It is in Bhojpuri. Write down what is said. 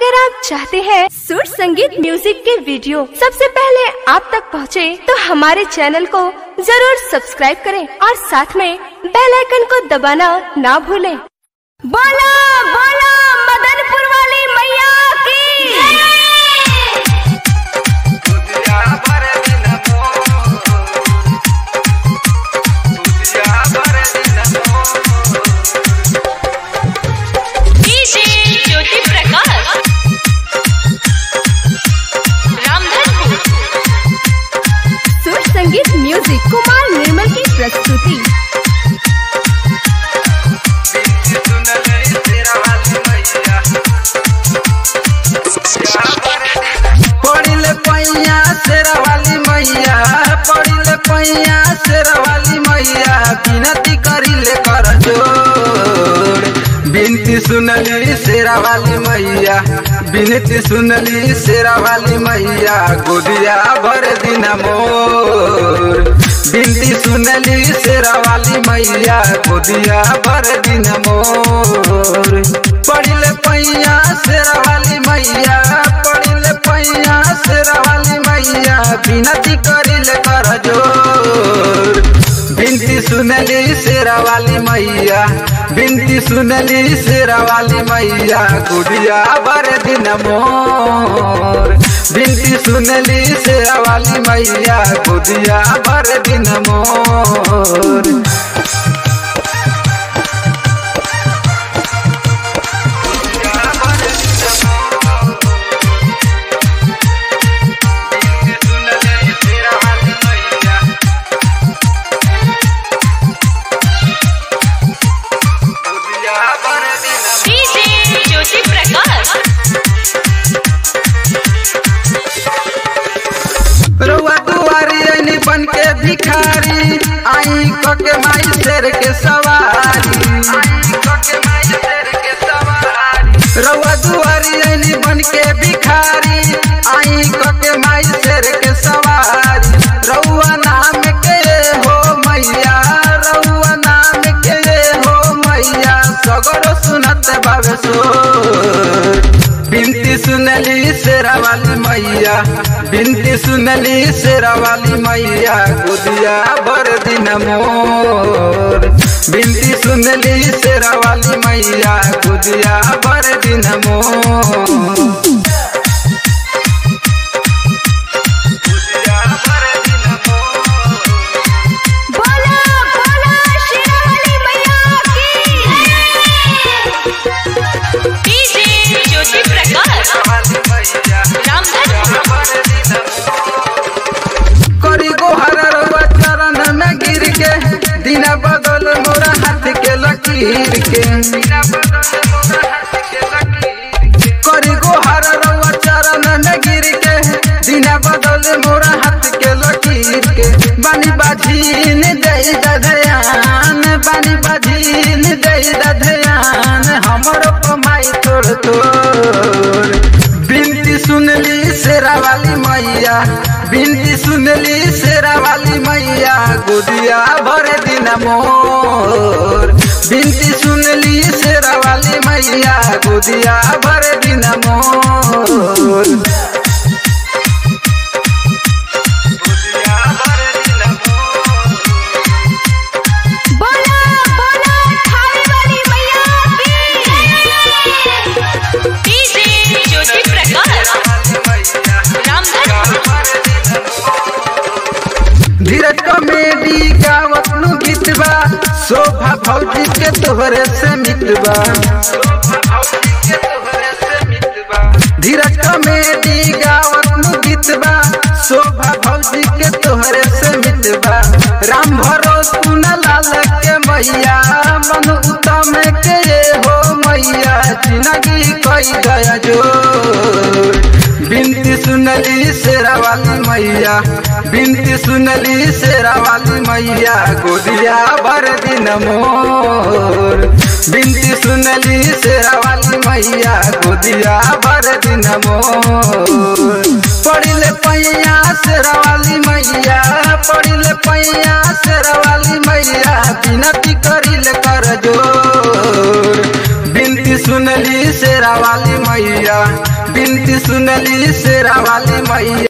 अगर आप चाहते हैं सुर संगीत म्यूजिक के वीडियो सबसे पहले आप तक पहुंचे, तो हमारे चैनल को जरूर सब्सक्राइब करें और साथ में बेल आइकन को दबाना ना भूलें। बोलो बोलो मदनपुर वाली मैया की। संगीत म्यूजिक कुमार निर्मल की प्रस्तुति। पड़िले पैया शेरा वाली मैया, पड़िले पैया शेरा वाली मैया, विनती करिले कर जोड़। बिनती सुनली शेरा वाली मैया, बिनती सुनली शेरा वाली मैया, गोदिया भर दिन मोर। बिनती सुनली शेरा वाली मैया, गोदिया भर दिन मोर। पड़िले पैया शेरा वाली मैया, पड़िले पैया शेरा वाली मैया, विनती करिले कर जोर। बिनती सुनली शेरा वाली मैया, बिनती सुनली शेरा वाली मैया, गुड़िया भर दिन मोर। बिनती सुनली शेरा वाली मैया, गुड़िया भर दिन मोर। बन के भिखारी आई के माई शेर के सवारी, रउआ दुआरी ऐनी बन के भिखारी आई के माई शेर के सवारी। रउआ नाम के हो मैया, रउआ नाम के हो मैया, सगरो सुनत बाबे सो। बिनती सुनली शेरा वाली मैया, बिनती सुनली शेरा वाली मैया, गोदिया भर दिन मोर। बिनती सुनली शेरा वाली मैया, गोदिया भर दिन मोर। करी गोहर रउआ चरण में गिर के, दिना बदल मोरा हाथ के लकीर के। करी गोहर रउआ चरण में गिर के, दिना बदल मोरा हाथ के लकीर के। बानी बाझीन दे दधयान, बानी बाझीन दे दधयान, हमरो कमाई तोड़ तोड़। बिनती सुनली शेरा वाली मैया, बिनती सुनली शेरा वाली मैया, गोदिया भर दिन मोर। बिनती सुनली शेरा वाली मैया, गोदिया भर दिन मोर। धीरज कॉमेडी गावत नु गीतबा, शोभा भौजी के तोहरे से मितबा। धीरज कॉमेडी गावत नु गीतबा, शोभा भौजी के तोहरे से मितबा। राम भरोसे तू न लाल के मैया, मन उत्तम के हो मैया, जिंदगी कोई गया जोर। बिनती सुनली शेरा वाली मैया, बिनती सुनली शेरा वाली मैया, गोदिया भर दिन मोर। बिनती सुनली शेरा वाली मैया, गोदिया भर दिन मोर। पड़िले पैया शेरा वाली मैया, पड़िले पैया शेरा वाली मैया, विनती करिले कर जोर। बिनती सुनली शेरा वाली मैया, बिनती सुनली शेरा वाली मैया।